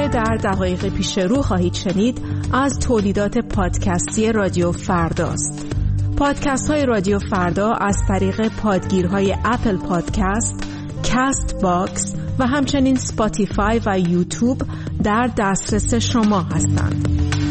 در دقایق پیش رو خواهید شنید از تولیدات پادکستی رادیو فرداست. پادکست های رادیو فردا از طریق پادگیرهای اپل پادکست، کست باکس و همچنین سپاتیفای و یوتیوب در دسترس شما هستند.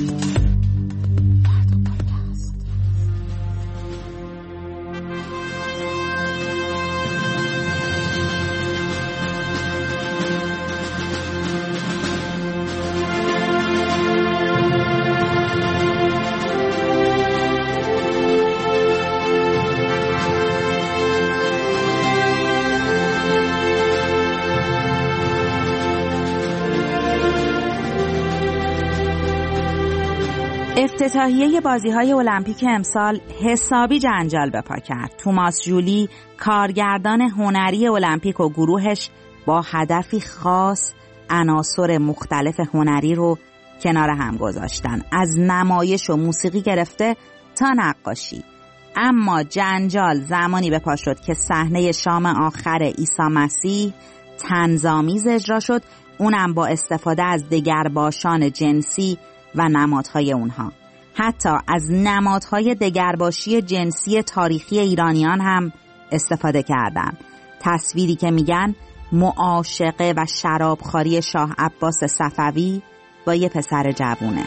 افتتاحیه بازی‌های المپیک امسال حسابی جنجال به پا کرد. توماس ژولی، کارگردان هنری المپیک و گروهش با هدفی خاص عناصر مختلف هنری رو کنار هم گذاشتن، از نمایش و موسیقی گرفته تا نقاشی. اما جنجال زمانی به پا شد که صحنه شام آخر عیسی مسیح طنزآمیز اجرا شد، اونم با استفاده از دگرباشان جنسی و نمادهای اونها. حتی از نمادهای دگرباشی جنسی تاریخی ایرانیان هم استفاده کردن. تصویری که میگن معاشقه و شرابخواری شاه عباس صفوی با یه پسر جوونه.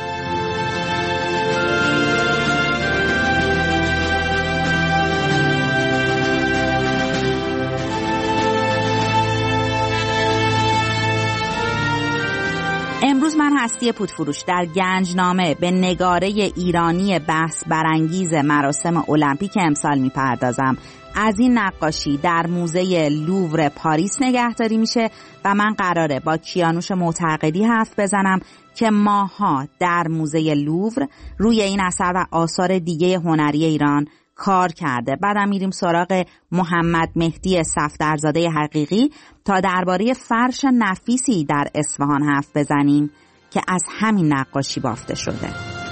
امروز من هستی پودفروش در گنجنامه به نگاره ایرانی بحث برانگیز مراسم المپیک امسال میپردازم. از این نقاشی در موزه لوور پاریس نگهداری میشه و من قراره با کیانوش معتقدی حرف بزنم که ماها در موزه لوور روی این اثر و آثار دیگه هنری ایران کار کرده. بعدم میریم سراغ محمد مهدی صفدرزاده حقیقی تا درباره فرش نفیسی در اصفهان حرف بزنیم که از همین نقاشی بافته شده.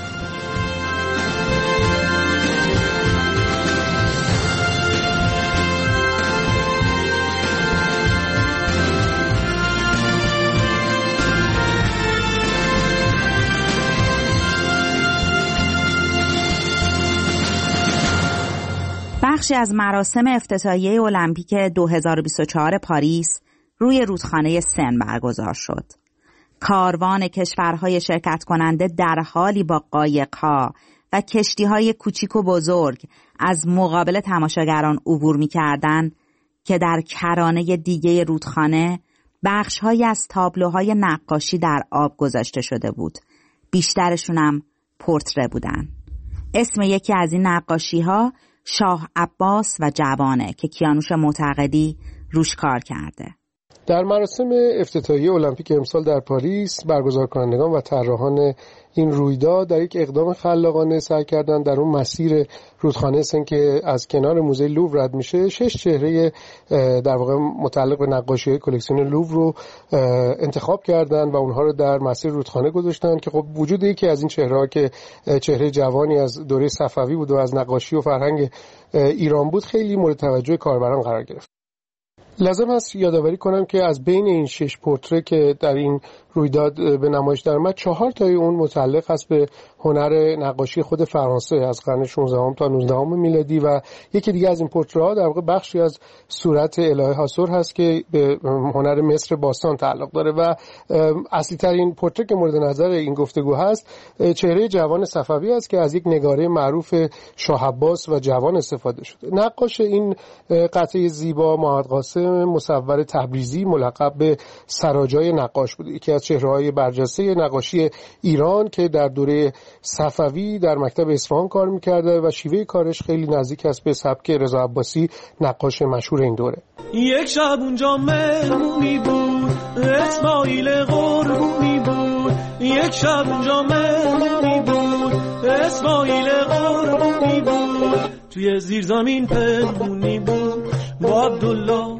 بخشی از مراسم افتتاحیه المپیک 2024 پاریس روی رودخانه سن برگزار شد. کاروان کشورهای شرکت کننده در حالی با قایق‌ها و کشتی‌های کوچیک و بزرگ از مقابل تماشاگران عبور می‌کردند که در کرانه دیگه رودخانه بخش‌هایی از تابلوهای نقاشی در آب گذاشته شده بود. بیشترشون هم پورتره بودن. اسم یکی از این نقاشی‌ها شاه عباس و جوانه که کیانوش معتقدی روش کار کرده. در مراسم افتتاحیه المپیک امسال در پاریس برگزار کنندگان و طراحان این رویداد در یک اقدام خلاقانه سعی کردند در اون مسیر رودخانه سن که از کنار موزه لوور رد میشه 6 چهره در واقع متعلق به نقاشی‌های کلکسیون لوور رو انتخاب کردند و اونها رو در مسیر رودخانه گذاشتن که خب وجود یکی از این چهره‌ها که چهره جوانی از دوره صفوی بود و از نقاشی و فرهنگ ایران بود خیلی مورد توجه کاربران قرار گرفت. لازم است یادآوری کنم که از بین این 6 پورتره که در این رویداد به نمایش درآمد 4 تای اون متعلق است به هنر نقاشی خود فرانسه از قرن 16 تا 19 میلادی و یکی دیگه از این پورتره‌ها در واقع بخشی از صورت الهه حاصر هست که به هنر مصر باستان تعلق داره و اصلی ترین پورتره که مورد نظر این گفتگو هست چهره جوان صفوی است که از یک نگاره معروف شاه عباس و جوان استفاده شده. نقاش این قطعه زیبا محمد قاسم مصور تبریزی ملقب به سراجای نقاش بود، یکی از چهره‌های برجسته نقاشی ایران که در دوره صفوی در مکتب اصفهان کار می‌کرده و شیوه کارش خیلی نزدیک است به سبک رضا عباسی نقاش مشهور این دوره. یک شب اونجا مهمونی بود اسماعیل قربونی بود، یک شب اونجا مهمونی بود اسماعیل قربونی بود، توی زیر زمین پنهونی بود با عبدالله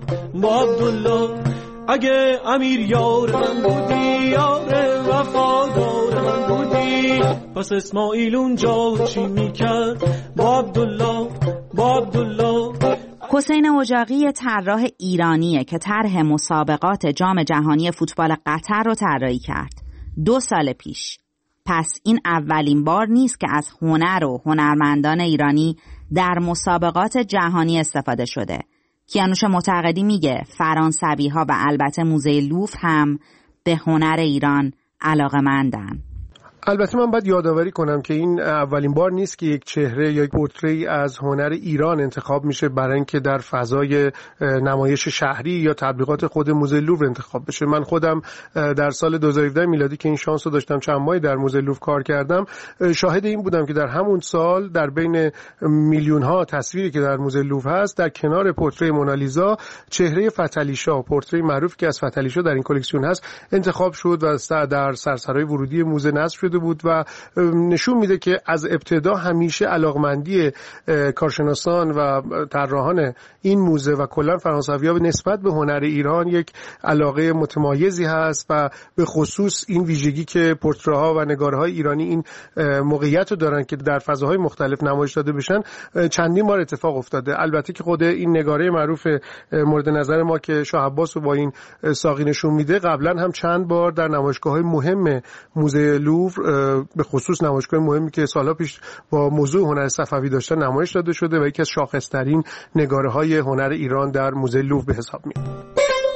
اگه امیر یار من بودی یار وفادار من بودی، پس اسماعیل اونجا چی میکرد با عبدالله حسین اجاقی طراح ایرانیه که طرح مسابقات جام جهانی فوتبال قطر رو طراحی کرد 2 سال پیش. پس این اولین بار نیست که از هنر و هنرمندان ایرانی در مسابقات جهانی استفاده شده. کیانوش معتقدی میگه فرانسوی‌ها و البته موزه لوفر هم به هنر ایران علاقه‌مندن. البته من باید یادآوری کنم که این اولین بار نیست که یک چهره یا یک پورتری از هنر ایران انتخاب میشه برای اینکه در فضای نمایش شهری یا تبلیغات خود موزه لوور انتخاب بشه. من خودم در سال 2017 میلادی که این شانس رو داشتم چند ماهی در موزه لوور کار کردم، شاهد این بودم که در همون سال در بین میلیون ها تصویری که در موزه لوور هست، در کنار پورتری مونالیزا چهره فتحعلی شاه، پورتری معروف که از فتحعلی شاه در این کلکسیون هست، انتخاب شد و در سرسرای ورودی موزه نصب شد بود و نشون میده که از ابتدا همیشه علاقمندی کارشناسان و طراحان این موزه و کلا فرانسوی‌ها به نسبت به هنر ایران یک علاقه متمایزی هست و به خصوص این ویژگی که پورتره‌ها و نگاره‌های ایرانی این موقعیت رو دارن که در فضاهای مختلف نمایش داده بشن چندین بار اتفاق افتاده. البته که خود این نگاره معروف مورد نظر ما که شاه عباس رو با این ساقی نشون میده قبلا هم چند بار در نمایشگاه‌های مهم موزه لوور به خصوص نمایشگاه مهمی که سالها پیش با موضوع هنر صفوی داشتن نمایش داده شده و یکی از شاخص‌ترین نگاره‌های هنر ایران در موزه لوور به حساب میاد.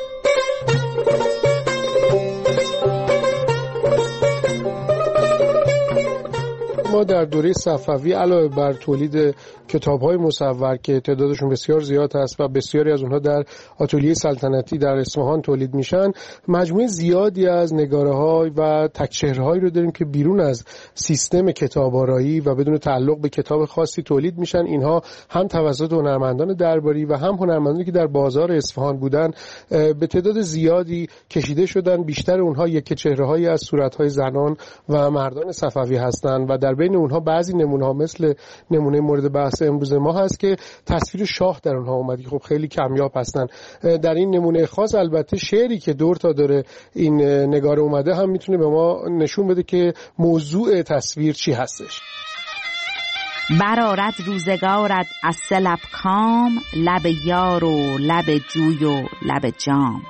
ما در دوره صفوی علاوه بر تولید کتاب‌های مصور که تعدادشون بسیار زیاد است و بسیاری از اونها در آتلیه سلطنتی در اصفهان تولید میشن، مجموعه زیادی از نگاره‌ها و تک‌چهره‌هایی رو داریم که بیرون از سیستم کتاب‌آرایی و بدون تعلق به کتاب خاصی تولید میشن. اینها هم توسط هنرمندان درباری و هم هنرمندانی که در بازار اصفهان بودن به تعداد زیادی کشیده شدن. بیشتر اونها یک چهره‌هایی از صورت‌های زنان و مردان صفوی هستند و در بین اونها بعضی نمونه‌ها مثل نمونه مورد بحث امروز ما هست که تصویر شاه در اونها اومده، خب خیلی کمیاب هستن. در این نمونه خاص البته شعری که دور تا داره این نگاره اومده هم میتونه به ما نشون بده که موضوع تصویر چی هستش. برآرد روزگارت از لب کام، لب یار و لب جوی و لب جام.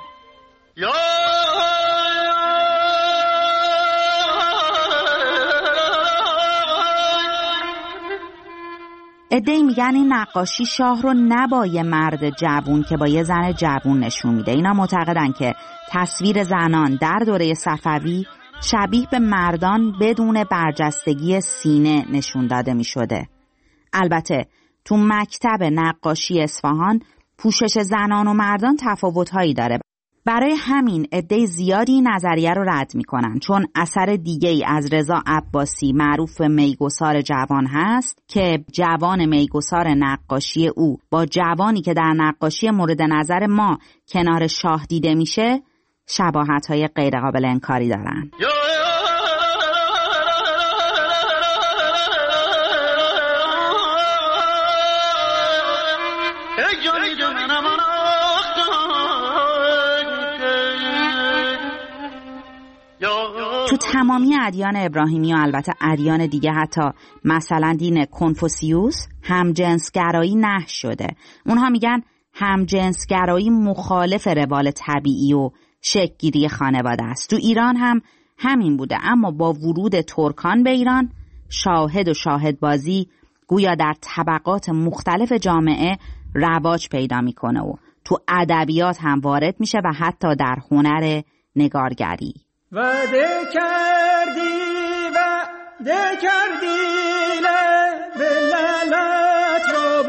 عده‌ای میگن این نقاشی شاه رو نه با یه مرد جوون که با یه زن جوون نشون میده. اینا معتقدن که تصویر زنان در دوره صفوی شبیه به مردان بدون برجستگی سینه نشون داده میشده. البته تو مکتب نقاشی اصفهان پوشش زنان و مردان تفاوت‌هایی داره. برای همین عده زیادی نظریه رو رد میکنن، چون اثر دیگه‌ای از رضا عباسی معروف به میگسار جوان هست که جوان میگسار نقاشی او با جوانی که در نقاشی مورد نظر ما کنار شاه دیده میشه شباهت‌های غیرقابل انکاری دارن. تو تمامی ادیان ابراهیمی و البته ادیان دیگه، حتی مثلا دین کنفوسیوس، همجنسگرایی نهی شده. اونها میگن همجنسگرایی مخالف روال طبیعی و شکل‌گیری خانواده است. تو ایران هم همین بوده، اما با ورود ترکان به ایران شاهد و شاهدبازی گویا در طبقات مختلف جامعه رواج پیدا میکنه و تو ادبیات هم وارد میشه و حتی در هنر نگارگری. وعده کردی به لالت را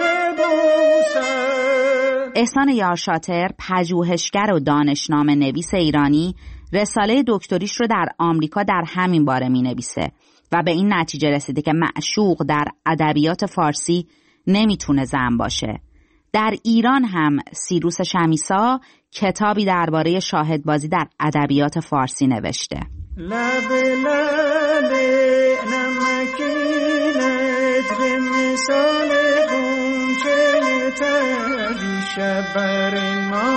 ببوسم. احسان یارشاتر، پژوهشگر و دانشنامه نویس ایرانی، رساله دکتریش رو در آمریکا در همین باره می نویسه و به این نتیجه رسیده که معشوق در ادبیات فارسی نمیتونه زن باشه. در ایران هم سیروس شمیسا کتابی درباره شاهدبازی در ادبیات فارسی نوشته. لب لب نمکینت به مثال غنچه تری شب بر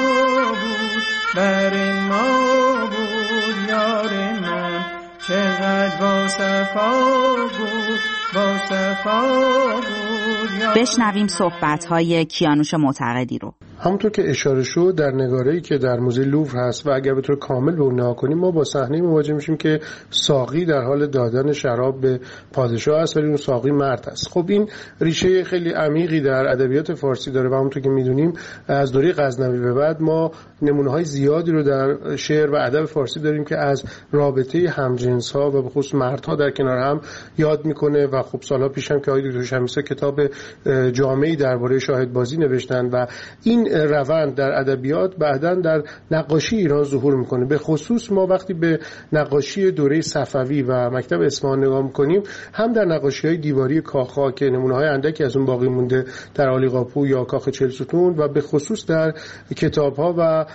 ما بود یار من، چقدر با صفا بود بشنویم صحبت‌های کیانوش معتقدی رو. همونطور که اشاره شد در نگاره‌ای که در موزه لوور هست و اگر به طور کامل به اون نگاه کنیم ما با صحنه‌ای مواجه میشیم که ساقی در حال دادن شراب به پادشاه است ولی اون ساقی مرد است. خب این ریشه خیلی عمیقی در ادبیات فارسی داره و همونطور که میدونیم از دوره غزنوی به بعد ما نمونه‌های زیادی رو در شعر و ادب فارسی داریم که از رابطه همجنس‌ها و به خصوص مردها در کنار هم یاد میکنه و خب سال‌ها پیش هم که آقای دکتر شمیسا کتاب جامعی درباره شاهدبازی نوشتن و این روند در ادبیات بعداً در نقاشی ایران ظهور میکنه. به خصوص ما وقتی به نقاشی دوره صفوی و مکتب اصفهان نگاه میکنیم هم در نقاشی‌های دیواری کاخ‌ها که نمونه‌های اندکی از اون باقی مونده در عالیقاپو یا کاخ 40 ستون و به خصوص در کتاب‌ها و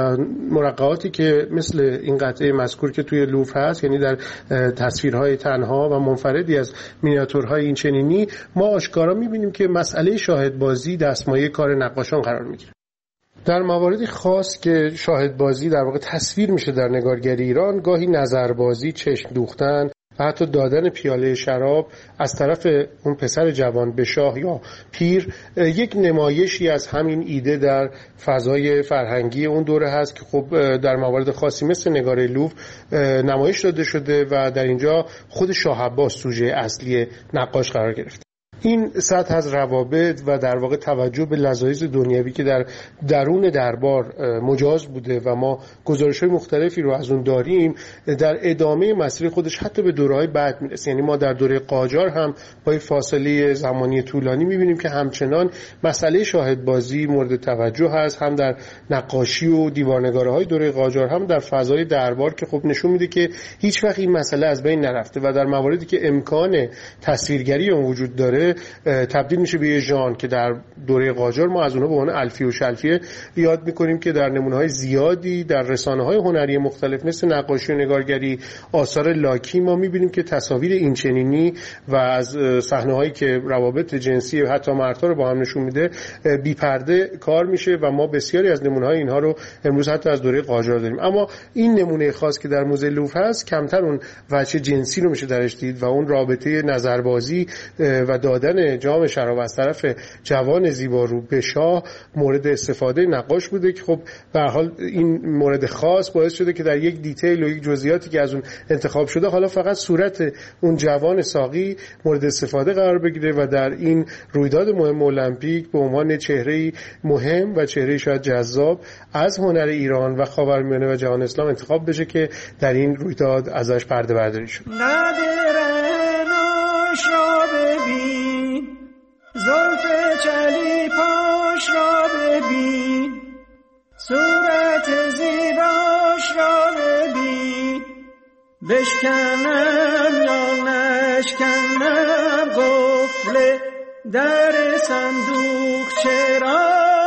مرقعاتی که مثل این قطعه مذکور که توی لوور هست، یعنی در تصویرهای تنها و منفردی از مینیاتورهای این چنینی ما آشکارا می‌بینیم که مسئله شاهدبازی دستمایه کار نقاشان قرار می‌گیره. در مواردی خاص که شاهدبازی در واقع تصویر میشه در نگارگری ایران، گاهی نظربازی، چشم دوختن و حتی دادن پیاله شراب از طرف اون پسر جوان به شاه یا پیر یک نمایشی از همین ایده در فضای فرهنگی اون دوره هست که خب در موارد خاصی مثل نگاره لوور نمایش داده شده و در اینجا خود شاه عباس سوژه اصلی نقاش قرار گرفته. این سطح از روابط و در واقع توجه به لذایذ دنیوی که در درون دربار مجاز بوده و ما گزارش‌های مختلفی رو از اون داریم در ادامه مسیر خودش حتی به دوره‌های بعد میرسه. یعنی ما در دوره قاجار هم با فاصله زمانی طولانی می‌بینیم که همچنان مسئله شاهدبازی مورد توجه هست، هم در نقاشی و دیوارنگاری‌های دوره قاجار هم در فضای دربار که خب نشون میده که هیچ وقت این مسئله از بین نرفته و در مواردی که امکان تصویرگری اون وجود داره تبدیل میشه به یه ژانر که در دوره قاجار ما از اونها به عنوان الفیه و شلفیه یاد میکنیم که در نمونه‌های زیادی در رسانه‌های هنری مختلف مثل نقاشی و نگارگری، آثار لاکی ما میبینیم که تصاویر اینچنینی و از صحنه‌هایی که روابط جنسی حتی مردها رو با هم نشون میده بی پرده کار میشه و ما بسیاری از نمونه‌های اینها رو امروز حتی از دوره قاجار داریم. اما این نمونه خاص که در موزه لوور هست کمتر اون وجه جنسی رو میشه درش دید و اون رابطه نظربازی و دادن جام شراب از طرف جوان زیبارو به شاه مورد استفاده نقاش بوده که خب به هر حال این مورد خاص باعث شده که در یک دیتیل و یک جزئیاتی که از اون انتخاب شده حالا فقط صورت اون جوان ساقی مورد استفاده قرار بگیره و در این رویداد مهم المپیک به عنوان چهره‌ای مهم و چهره‌ای شاید جذاب از هنر ایران و خاورمیانه و جهان اسلام انتخاب بشه که در این رویداد ازش پرده برداری شد. زلف چلی پاش را ببین، صورت زیباش را ببین، بشکنم یا نشکنم قفل در صندوق چرا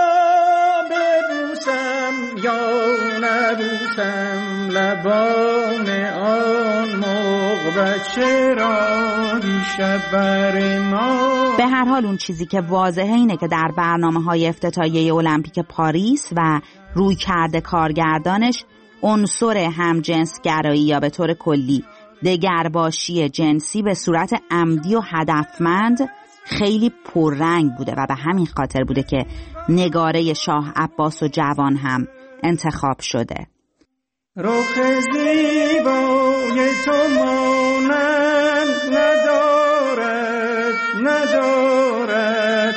ببوسم یا نبوسم لبان آن مغ چرا دیشب بر ما. به هر حال اون چیزی که واضحه اینه که در برنامه‌های افتتاحیه المپیک پاریس و روی کرده کارگردانش عنصر همجنسگرایی یا به طور کلی دگرباشی جنسی به صورت عمدی و هدفمند خیلی پررنگ بوده و به همین خاطر بوده که نگاره شاه عباس و جوان هم انتخاب شده. رخ زیبای تو مانند ندارد ندارد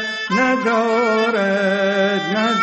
ندارد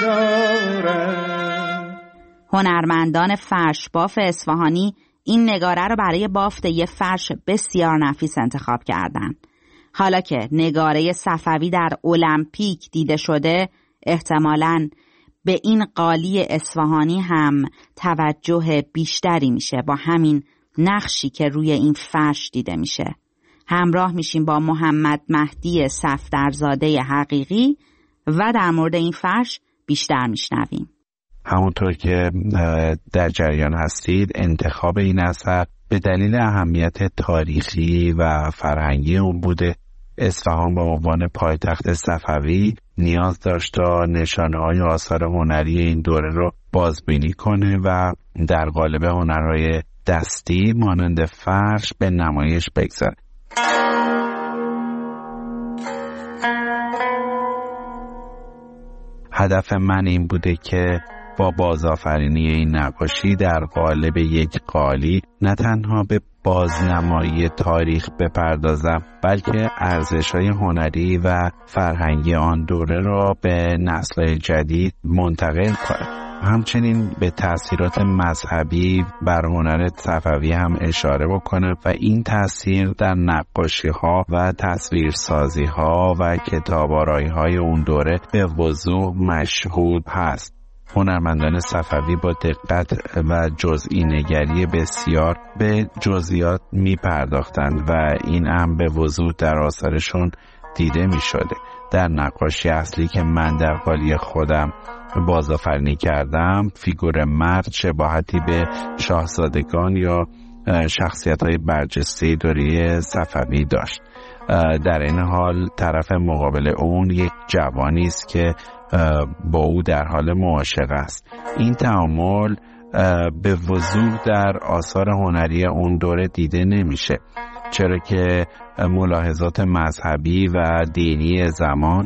ندارد. هنرمندان فرش باف اصفهانی این نگاره رو برای بافت یه فرش بسیار نفیس انتخاب کردن. حالا که نگاره صفوی در المپیک دیده شده احتمالاً به این قالی اصفهانی هم توجه بیشتری میشه با همین نقشی که روی این فرش دیده میشه. همراه میشیم با محمد مهدی صفدرزاده حقیقی و در مورد این فرش بیشتر میشنویم. همونطور که در جریان هستید انتخاب این اثر به دلیل اهمیت تاریخی و فرهنگی اون بوده. اصفهان با عنوان پایتخت صفوی نیاز داشت تا نشانه‌های آثار هنری این دوره رو بازبینی کنه و در قالب هنرهای دستی مانند فرش به نمایش بگذاره. هدف من این بوده که با بازآفرینی این نقاشی در قالب یک قالی نه تنها به بازنمایی تاریخ بپردازم، بلکه ارزش‌های هنری و فرهنگی آن دوره را به نسل جدید منتقل کنم. همچنین به تأثیرات مذهبی بر هنر صفوی هم اشاره بکنم و این تأثیر در نقاشی‌ها و تصویرسازی‌ها و کتاب‌آرایی‌های اون دوره به وضوح مشهود هست. هنرمندان صفوی با دقت و جزئی نگری بسیار به جزئیات می پرداختند و این هم به وضوح در آثارشون دیده می شده. در نقاشی اصلی که من در قالی خودم بازآفرینی کردم، فیگور مرد شباهتی به شاهزادگان یا شخصیت‌های برجسته دوره صفوی داشت. در این حال طرف مقابل اون یک جوانی است که با او در حال معاشقه است. این تعامل به وضوح در آثار هنری اون دوره دیده نمیشه، چرا که ملاحظات مذهبی و دینی زمان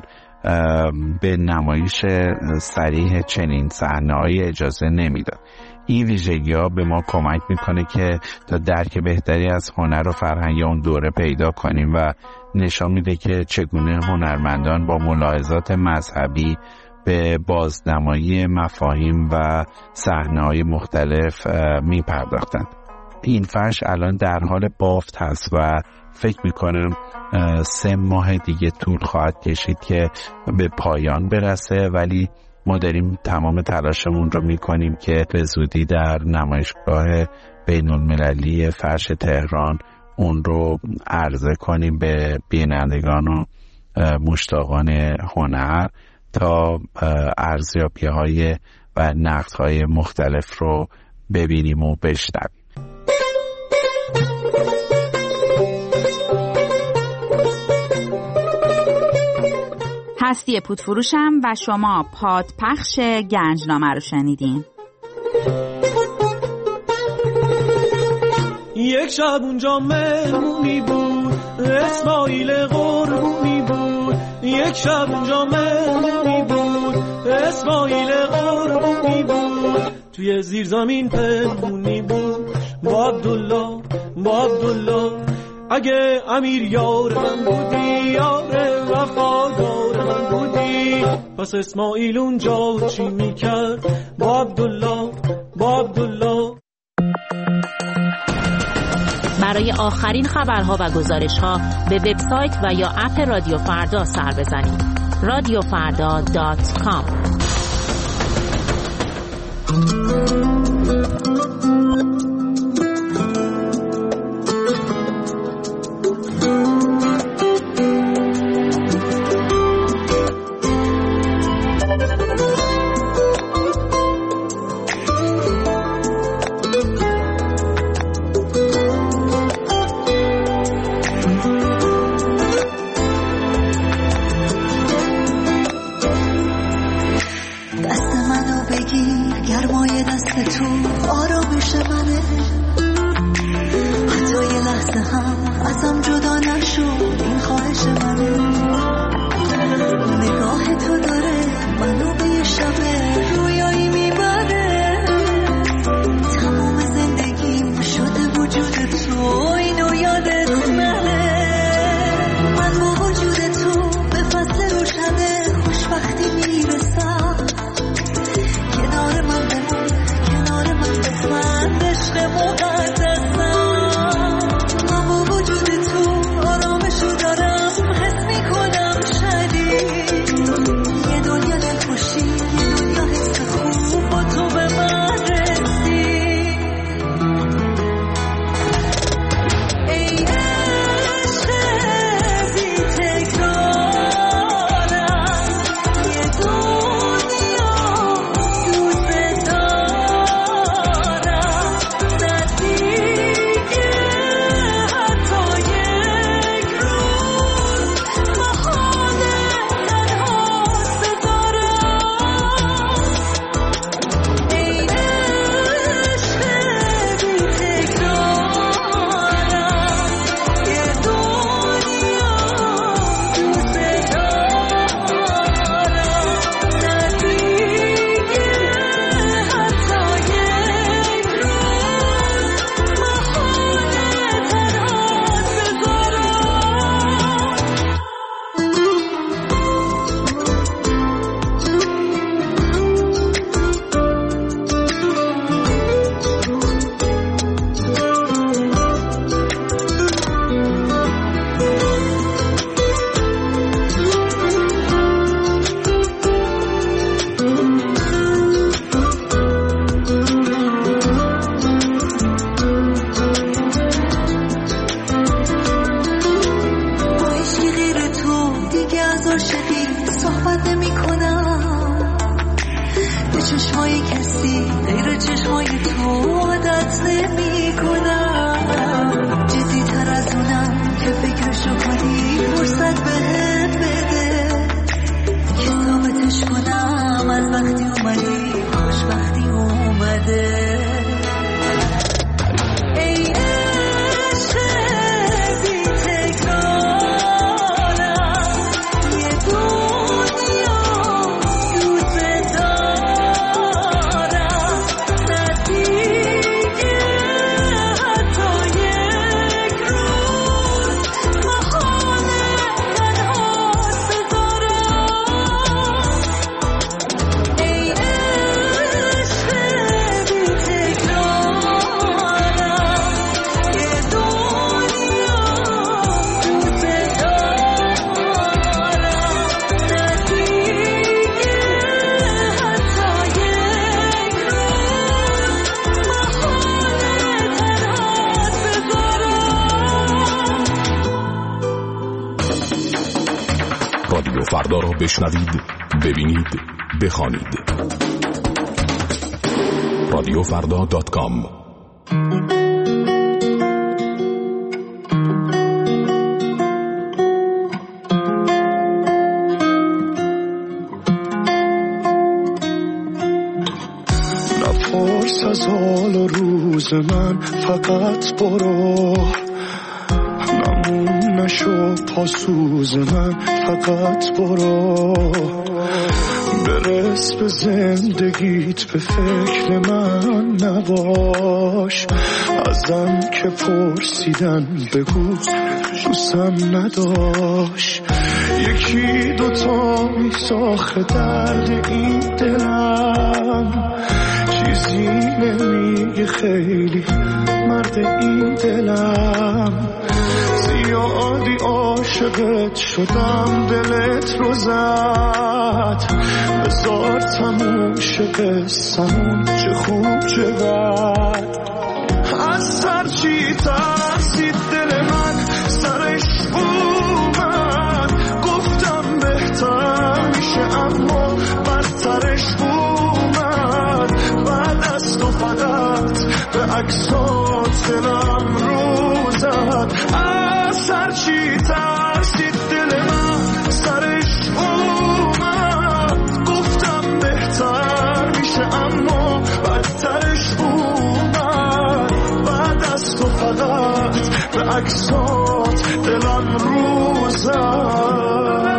به نمایش صریح چنین صحنه‌هایی اجازه نمیداد. این ویژگی‌ها به ما کمک میکنه که تا درک بهتری از هنر و فرهنگ اون دوره پیدا کنیم و نشان میده که چگونه هنرمندان با ملاحظات مذهبی به بازنمایی مفاهیم و صحنه‌های مختلف میپرداختند. این فرش الان در حال بافت هست و فکر میکنم 3 ماه دیگه طول خواهد کشید که به پایان برسه، ولی ما داریم تمام تلاشمون رو میکنیم که به زودی در نمایشگاه بین المللی فرش تهران اون رو عرضه کنیم به بینندگان و مشتاقان هنر تا ارزیابی‌های و نقدهای مختلف رو ببینیم و بشنویم. هستی پودفروشم و شما پادپخش گنجنامه رو شنیدین. یک شب اونجا مهمونی بود، اسماعیل قربونی بود. یک شب اونجا مهمونی بود، اسماعیل قربونی بود. توی زیر زمین پنهونی بود با عبدالله، با عبدالله. اگه امیر یار من بودی، یار وفادار من بودی، پس اسماعیل اونجا چی میکرد با عبدالله، با عبدالله. برای آخرین خبرها و گزارش‌ها به وبسایت و یا اپ رادیو فردا سر بزنید. radiofarda.com. از عاشقی صحبت نمی کنم، به چشمای کسی غیر چشمای تو عادت نمی کنم. جدی تر از اونم که فکرشو کنی فرصت بهم بده که ثابتش کنم از وقتی اومدی خوشبختی اومده. فردا را بشنوید، ببینید، بخوانید. radiofrda.com. نپرس از حال و روز من، فقط برو. نمون نشو پاسوز من، فقط برو. برس به زندگیت، به فکر من نباش. ازم که پرسیدن بگو دوستم نداشت. یکی دوتا میساخه درد این دلم، چیزی نمیگه خیلی مرد این دلم. زیادی عاشقت شدم دلت رو زد، بذار تموم شه قصه‌مون، چه خوب چه بد. از هر چی ترسید دل من سرش اومد، گفتم بهتر میشه اما بدترش اومد. بعد از تو فقط به عکسات دلم رو زد. از هر چی ترسید دل من سرش اومد، گفتم بهتر میشه اما بدترش اومد. بعد از تو فقط به عکسات دلم رو زد.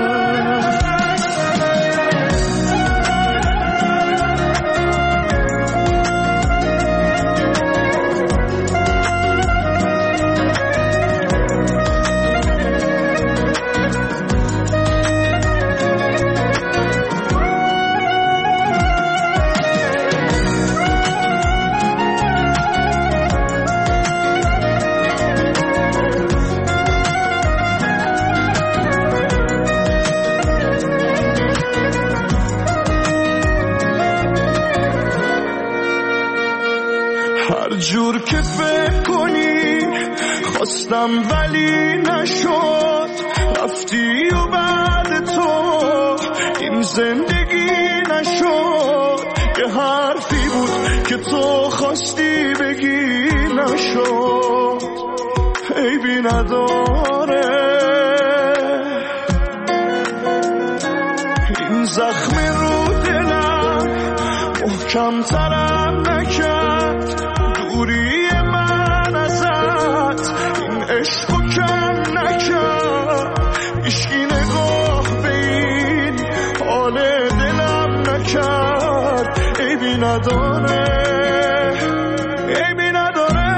هر جور که فکر کنی خواستم ولی نشد، رفتی و بعد تو این زندگی نشد. یه حرفی بود که تو خواستی بگی نشد، عیبی نداره. این زخم رو دلم محکم ترم نکرد، دوری من ازت این عشقو کم نکرد. عشقی نگاه به این حال دلم نکرد، عیبی نداره، عیبی نداره.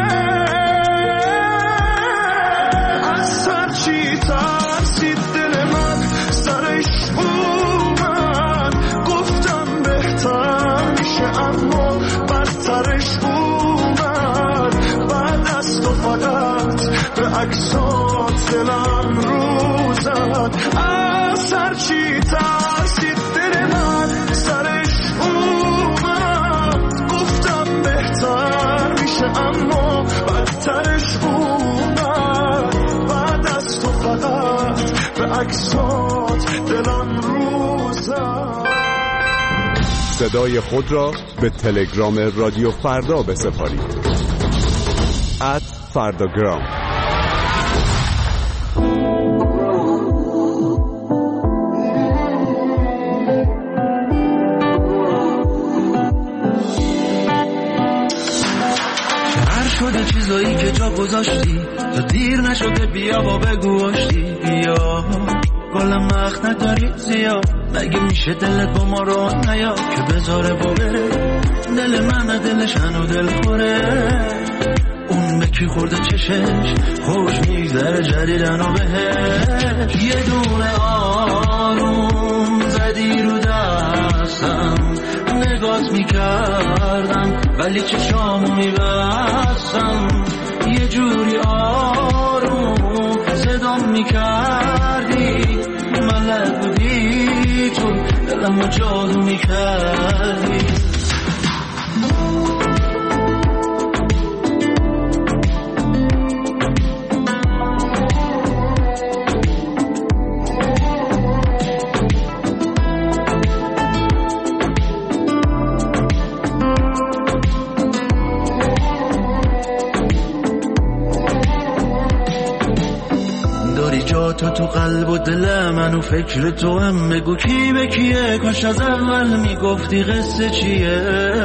از هر چی ترسید دل من سرش اومد، گفتم بهتر میشه اما بدترش اومد. بعد از تو فقط به عکسات دلم رو زد. از هر چی ترسید دل من سرش اومد، گفتم بهتر میشه اما بدترش اومد. بعد از تو فقط به عکسات دلم روزم. صدای خود را به تلگرام رادیو فردا بسپارید. @فرداگرام. شده چیزایی که جا گذاشتی تا دیر نشده بیا و بگو آشتی بیا گلم وقت نداری زیاد مگه میشه دلت با ما رو نیا که بذاره با بره دل من دلش هنو دل خوره اون به کی خورده چشش خوش میگذره جدیدن و بهش یه دونه آروم زدی رو دستم نگات میکردم ولی چشامو میبستم یه جوری آروم صدام میکردی ملک بودی تو دلمو جادو میکردی تا تو قلب و دل منو فکر تو هم بگو کی به کیه کاش از اول میگفتی قصه چیه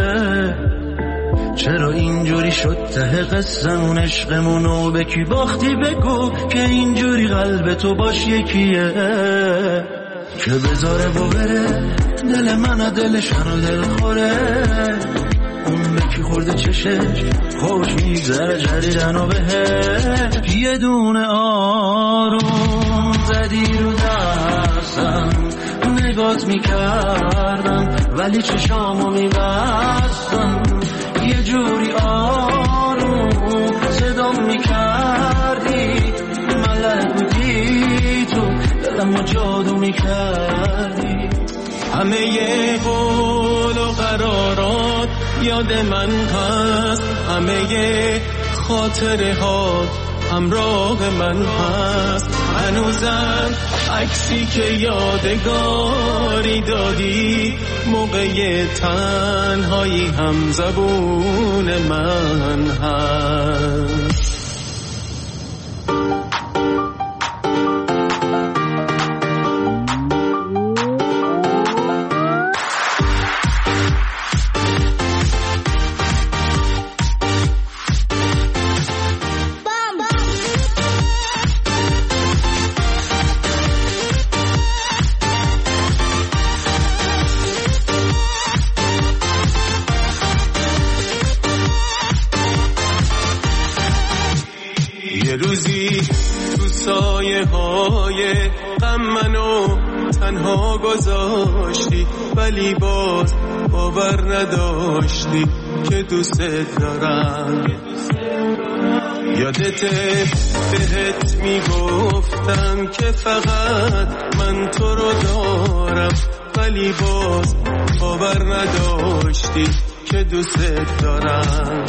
چرا اینجوری شد ته قصمون عشقمونو به کی باختی بگو که اینجوری قلب تو باش یکیه که بذاره و بره دل من دلش هنو دل خوره اون به کی خورده چشش خوش میگذره جدیدن و بهش یه دونه آروم زدی رو دستم نگات میکردم ولی چشامو میبستم یه جوری آروم صدام میکردی ملک بودی تو دلمو جادو میکردی همه ی قول و قرارات یاد من هست همه ی خاطره ها همراه من هست هنوزم عکسی که یادگاری دادی موقع تنهایی هم زبون من هست گذاشتی ولی باز باور نداشتی که دوست دارم یادته بهت میگفتم که فقط من تو رو دارم ولی باز باور نداشتی که دوست دارم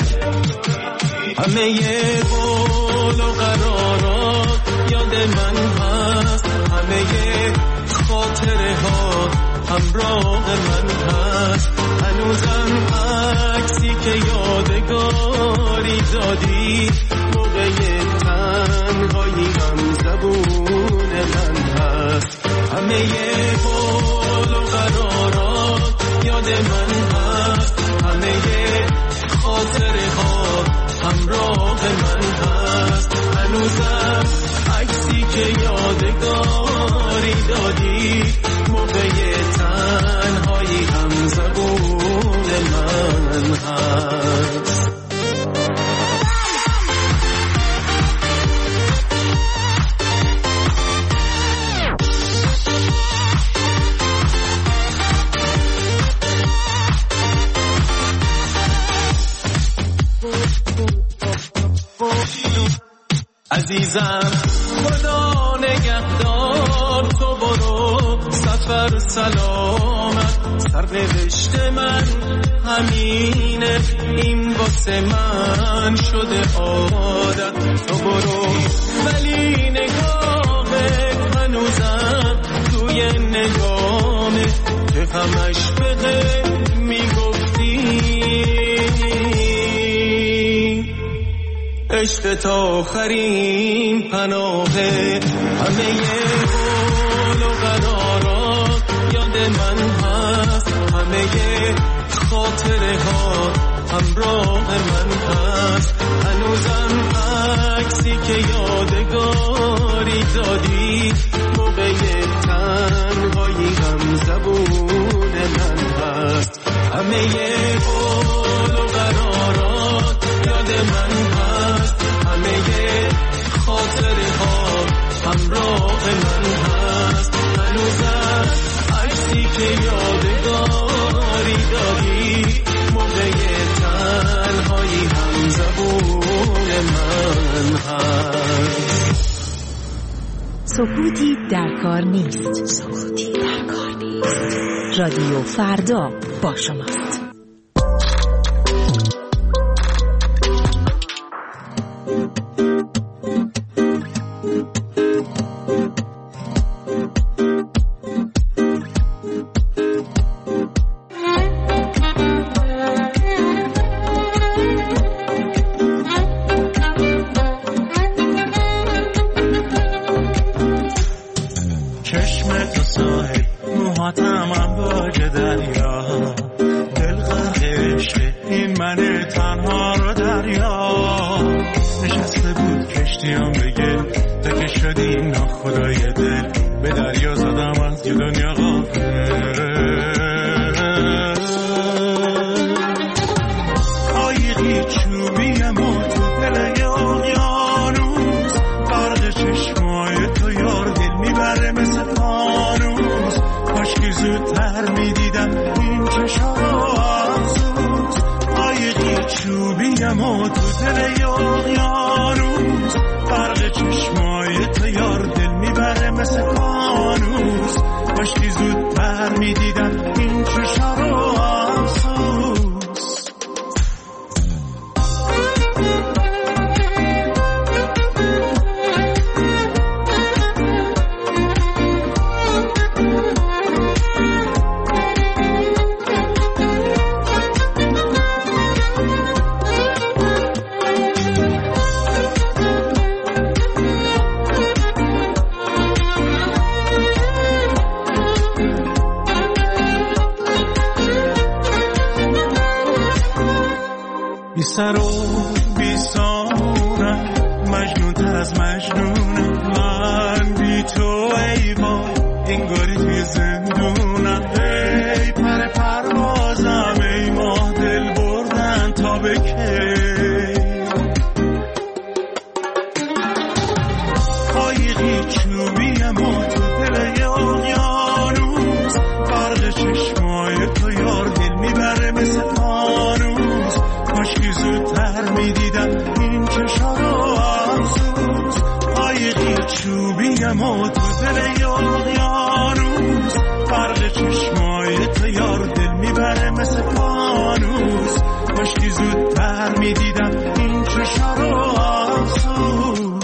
همه ی قول و قرارات یاد من هست همه ی خاطره ها همراه من هست هنوزم عکسی که یادگاری دادی موقع تنهایی هم زبون من هست همه ی قول و قرارات یاد من هست همه ی خاطره ها همراه من هست هنوزم عکسی که یادگاری دادی موقع تنهایی هم زبون من هست عزیزم خدا نگهدار تو برو سفر سلامت سرنوشت من همینه این واسه من شده عادت تو برو ولی نگاه هنوزم تو همش بده میگفتی عشق تا آخرین پناهه همه قول و قرارات یاد من هست همه خاطره ها همراه من هست هنوزم عکسی که یادگاری دادی موقع تنهایی هم زبون من هست همه قول و قرارات یاد من هست همه خاطره ها همراه من هست هنوزم عکسی که یادگاری دادی موقع تنهایی هم زبون من هست سکوتی در کار نیست. سکوتی در کار نیست. رادیو فردا با شماست. سر و بی سامونم مجنون تر از مجنونم من بی تو ای وای انگاری توی زندونم ای پر پروازم ای ماه دل بردن تا به کی قایقی چوبیم و تو دل اقیانوس برق چشمای تو یار دل میبره مثل فانوس کاشکی زودتر میدیدم این چشا رو افسوس قایقی چوبیم و تو دل اقیانوس برق چشمای تو یار دل میبره مثل فانوس کاشکی زودتر میدیدم این چشا رو افسوس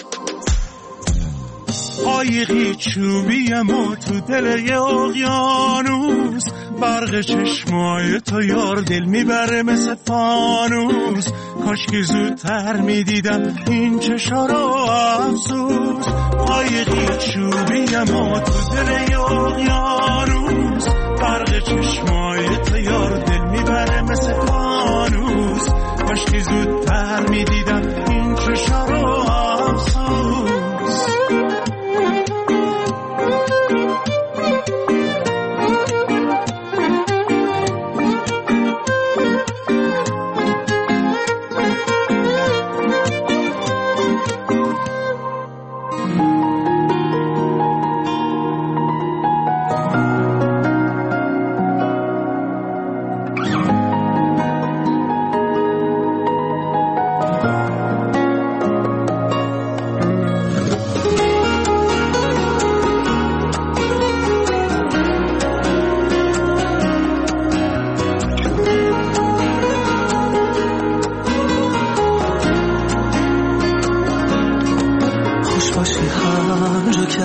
قایقی چوبیم و تو دل اقیانوس برق چشمای تو یار دل میبره مثل فانوس کاشکی زودتر میدیدم این چشا رو افسوس قایقی چوبیم و تو دل اقیانوس برق چشمای تو یار دل میبره مثل فانوس کاشکی زودتر میدیدم این چشا رو افسوس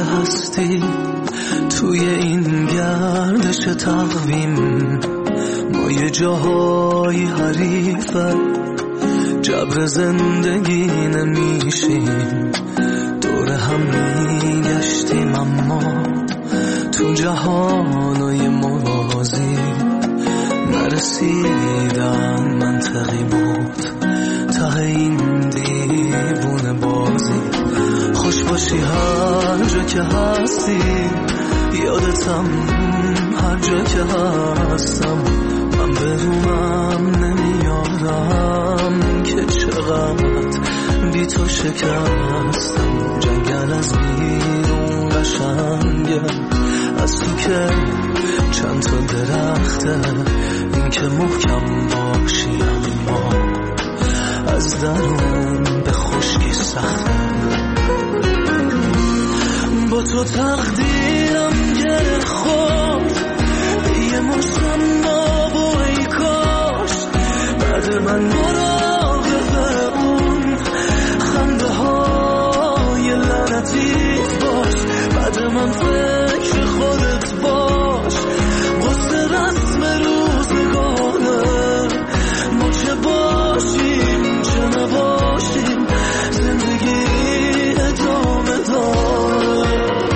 هستی توی این گردش تقویم، ما یه جاهای حریفه جبر زندگی نمیشیم، دور هم میگشتیم اما تو جهانای موازی نرسیدن. منطقی بود ته این دیوونه بازی. خوش باشی هر جا که هستی، یادتم هر جا که هستم. من بدونم نمیارم که چقدر بی تو شکستم. جنگل از بیرون قشنگه، از تو که چند تا درخته، این که محکم باشی اما از درون به خشکی سخته. با تو تقدیرم گره خورد، یه مشتم ناب و ای کاش بعد من مراقب اون خنده های لعنتیت باش. بعد من فکر خودت باش، قصد رسم روزگاره. ما چه باشیم چه نباشیم، زندگی ادامه داره.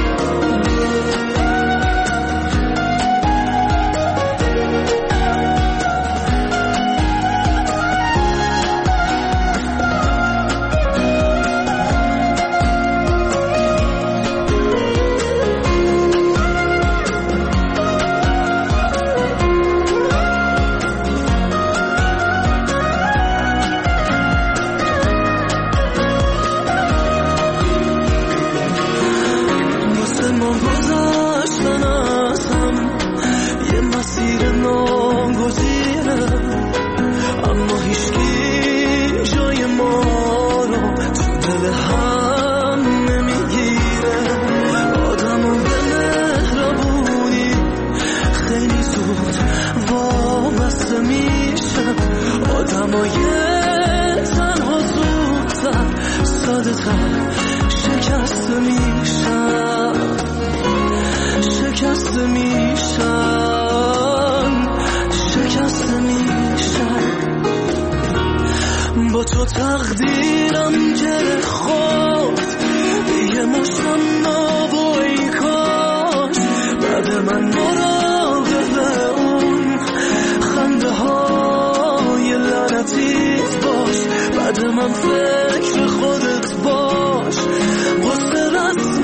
با تو تقدیرم گره خورد، یه مشتم ناب و ای کاش بعد من مراقب اون خنده های لعنتیت باش. بعد من فکر خودت باش، قصد رسم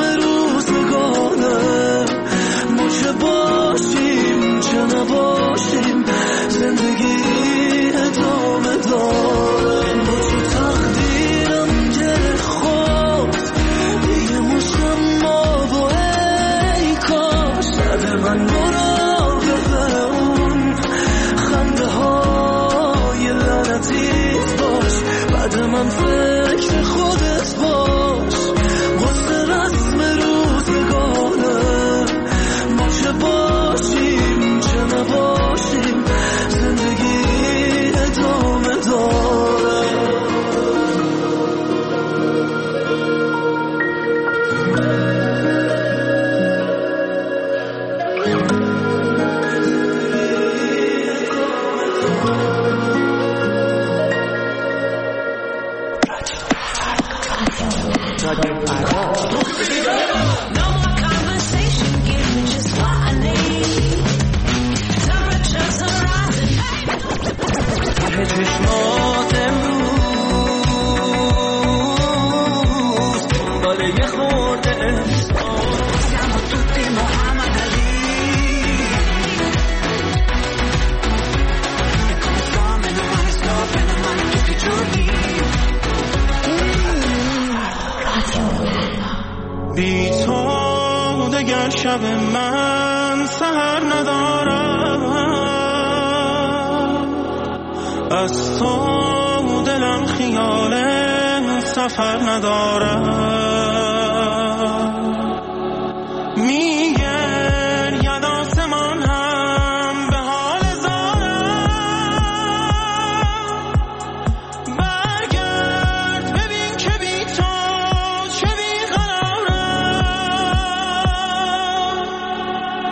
روزگاره. ما چه باشیم چه نباشیم، زندگی ادامه داره. با تو تقدیرم گره خورد، یه مشتم ناب و ای کاش بعد من مراقب اون خنده های لعنتیت باش. بعد من فکر خودت باش، قصد رسم روزگاره. ما چه باشیم چه نباشیم، زندگی ادامه داره. چشمات امروز دنبال یه خورده siamo tutti Muhammad Ali e come fame non male stop e non male tutti i giorni. بی تو دگر شب من سحر ندارم، از تو دلم خیال سفر ندارم. میگرید آسمان هم به حال زارم، برگرد ببین که بی تو چه بیقرارم.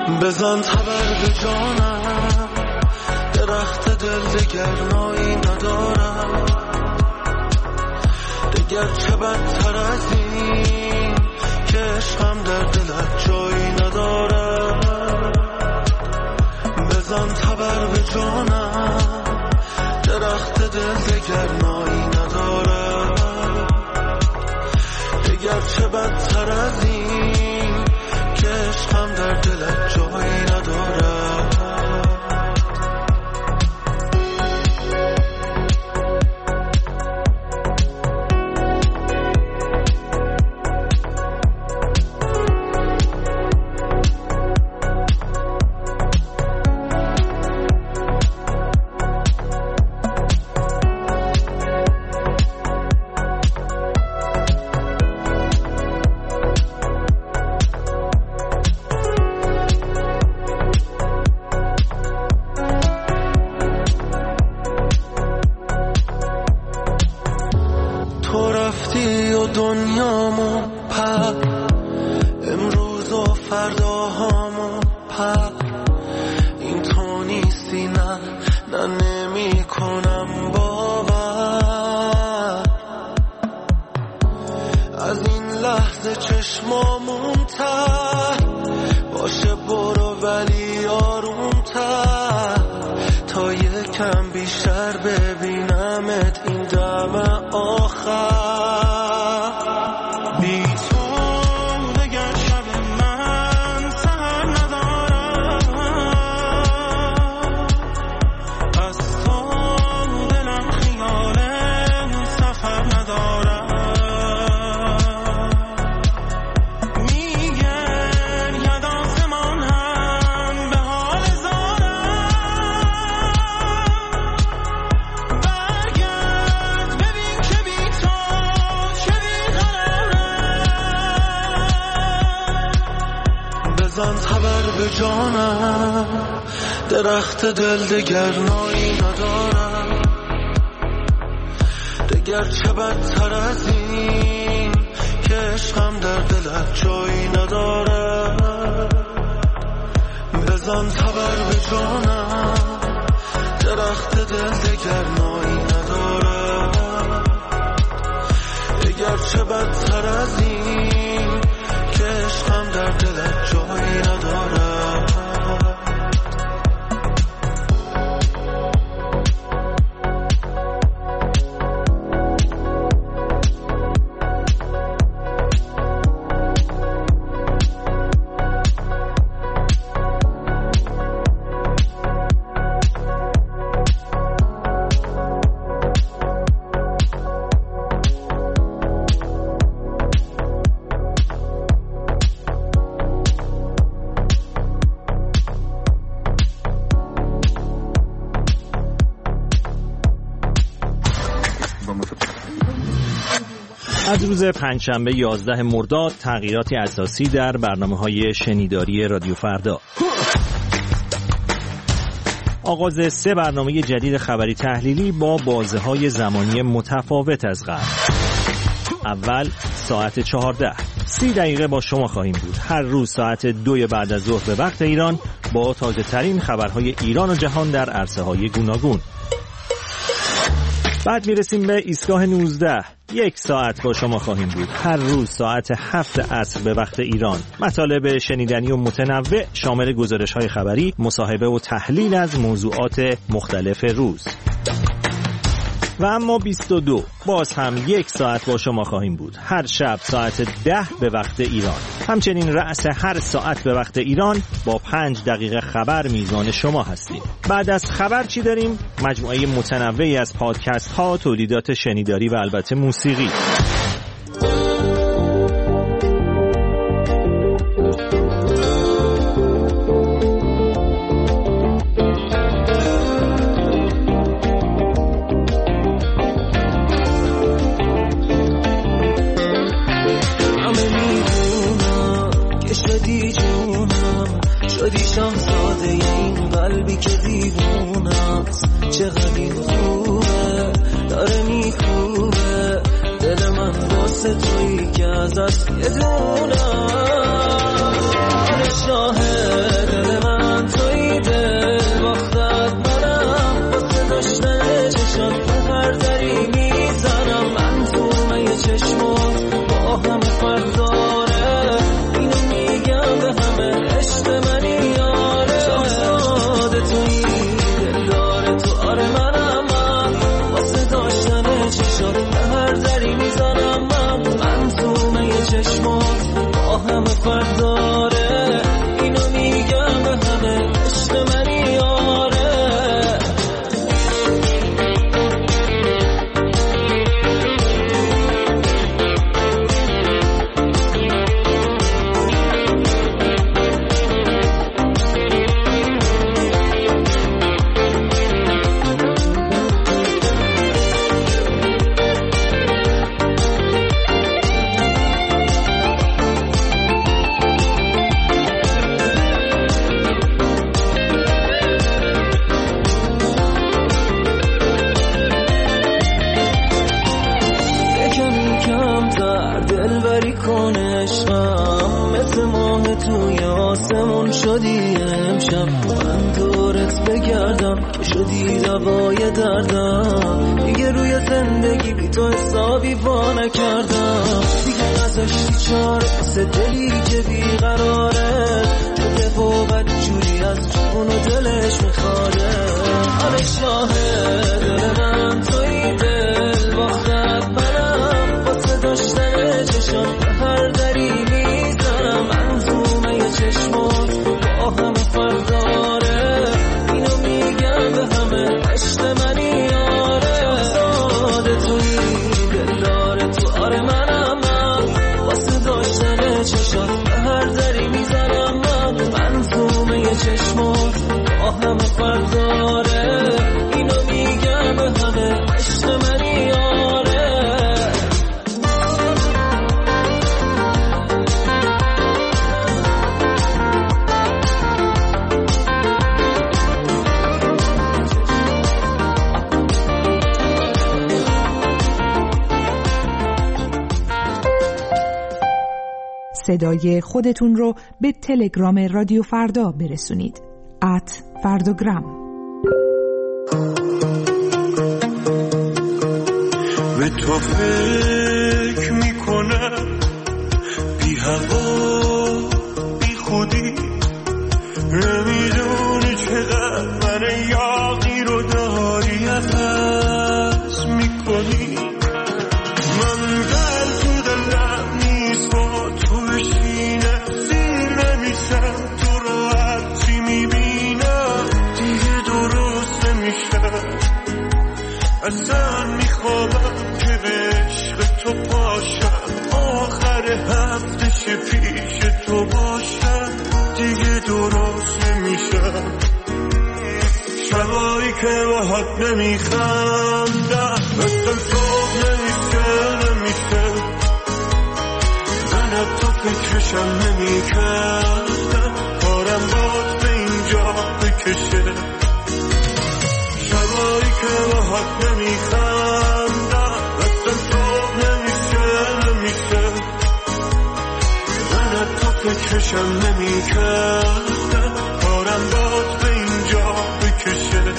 بزن تبر به جانم، درخت دل دگر نایی ندارم، دگر چه بدتر از این که عشقم در دلت جایی ندارم. بزن تبر به جانم، درخت دل دگر نایی ندارم، دگر چه بدتر از این که عشقم در دلت جایی ندارم. درخت دل دگر نایی ندارم، دگر چه بدتر از این که عشقم در دلت جایی ندارم. بزن تبر به جانم، درخت دل دگر نایی ندارم، دگر چه بدتر از این که عشقم در دلت جایی ندارم. از روز پنجشنبه 11 مرداد تغییراتی اساسی در برنامه‌های شنیداری رادیو فردا. آغاز 3 برنامه جدید خبری تحلیلی با بازه‌های زمانی متفاوت از قبل. اول ساعت 14 30 دقیقه با شما خواهیم بود. هر روز ساعت 2 بعد از ظهر به وقت ایران با تازه ترین خبرهای ایران و جهان در عرصه‌های گوناگون. بعد میرسیم به ایستگاه 19. 1 ساعت با شما خواهیم بود. هر روز ساعت 7 عصر به وقت ایران. مطالب شنیدنی و متنوع شامل گزارش‌های خبری، مصاحبه و تحلیل از موضوعات مختلف روز. و اما 22 باز هم 1 ساعت با شما خواهیم بود. هر شب ساعت 10 به وقت ایران. همچنین رأس هر ساعت به وقت ایران با 5 دقیقه خبر میزان شما هستیم. بعد از خبر چی داریم؟ مجموعه متنوعی از پادکست ها، تولیدات شنیداری و البته موسیقی. شاهزاده این قلبی که دیوونست، چقدر این خوبه داره میخوبه دل من واسه تویی که ازت یه دونم. شاهده فرق داره، اینو میگم به همه عشق منی آره. شدی امشب من دورت بگردم، شدی دوای دردم، دیگه روی زندگی بی تو حسابی وا نکردم، دیگه نذاشتی چاره واسه دلی که بیقراره، تو دفاقت جوری از جون و دلش میخواره. حالا شاهد دل من توی دل باختت منم، واسه داشتن چشم هر دری میزنم، منظومه ی چشمات با همه فرق داره، اینو میگم به همه عشق منی آره. ساده توی دل داره تو آره منم، من واسه داشتن چشات هر دری میزنم، من منظومه ی چشمات با همه فرق داره، اینو میگم به همه عشق منی آره. صدای خودتون رو به تلگرام رادیو فردا برسونید. @فردوگرام. به تو فکر میکنم بی هوا بی خودی، نمیدونی چقدر من یاقی رو داری عوض میکنی. من دل تو دلم نیست با تو بشینم، زیر نمیشم تو رو هرچی میبینم، دیگه درست نمیشم، اصلا میخوابم که به عشق تو پاشم، آخر هفتش پیش تو باشم، دیگه درست نمیشم. شبایی که باهات نمیخندم، اصلا صبح نمیشه، من تو فکرشم نمیکردم، کارم باد به اینجا بکشه. شبایی که باهات نمیخندم، اصلا صبح نمیشه، من تو فکرشم نمیکردم، کارم باد به اینجا بکشه.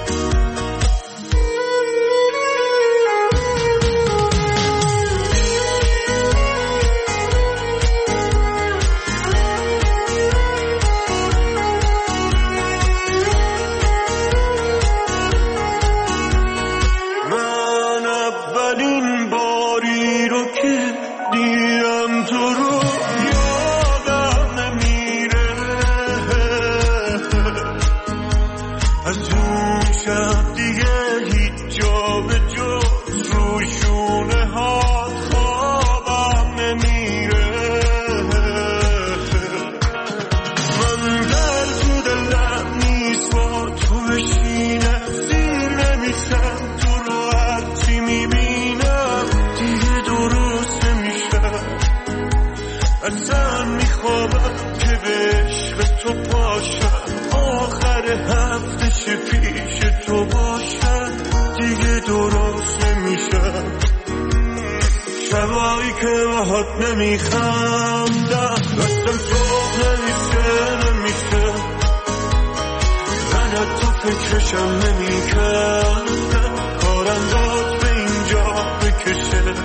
شبایی که باهات نمیخندم، اصلا صبح نمیشه، من تو فکرشم نمیکردم، کارم داد به اینجا بکشه.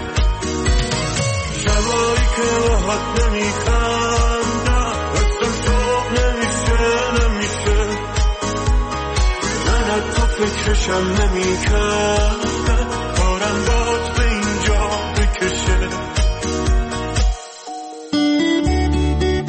شبایی که باهات نمیخندم، اصلا صبح نمیشه، من تو فکرشم نمیکردم، کارم داد به اینجا بکشه.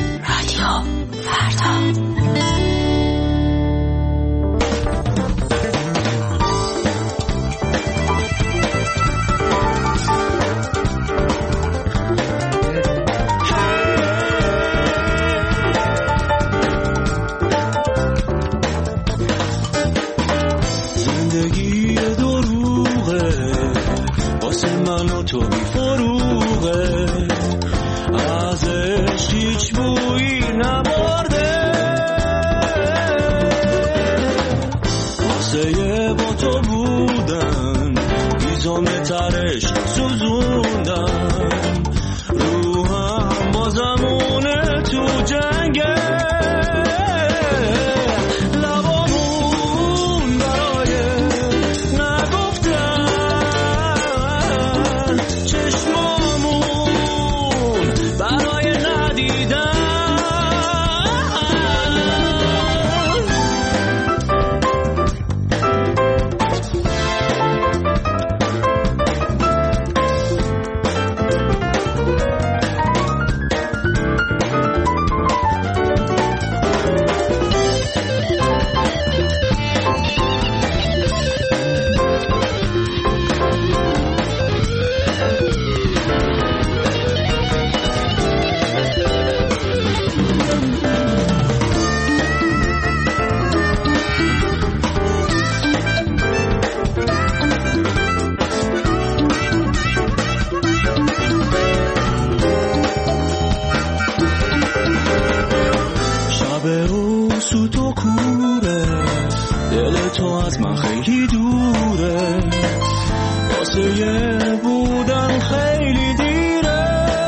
و کوره، دل تو از من خیلی دوره، واسه یه بودن خیلی دیره،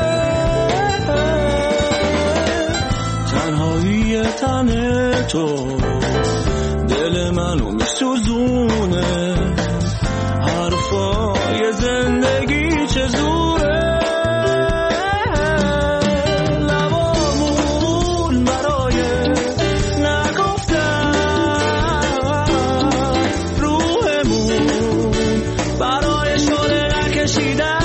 تنهایی تن تو دل منو میسوزونه، حرفای زندگی چه زوره، لبامون برای نگفتن، روحمون برای شعله نکشیدن،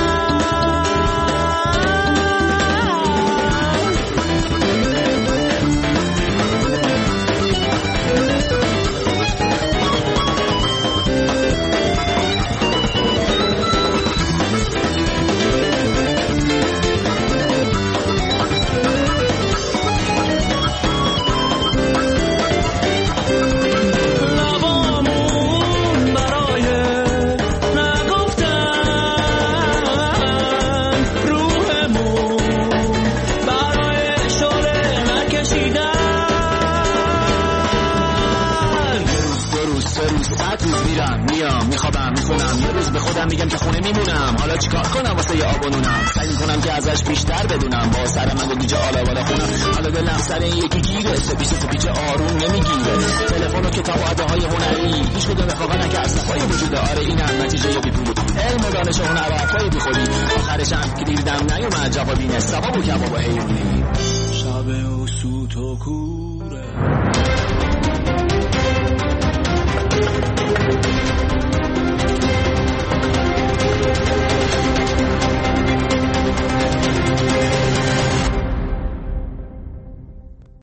میگم که خونه میمونم، حالا چیکار کنم واسه یه آب و نونم، سعی میکنم که ازش بیشتر بدونم، با سر من و دیجه آلا بالا خونم، حالا دلم سر این یکی گیره، سپیچ آروم نمیگیره، تلفن و کتاب و عده‌های هنری، هیچ کدوم افاقا نکرد صفای وجوده، آره اینم نتیجه یه بیپول بود، علم و دانش و هنر و حرفای بیخودی، آخرش هم که دیردم نیومد جوابی نه، ثواب و کباب و حیرونی، شب و سوت و کوره.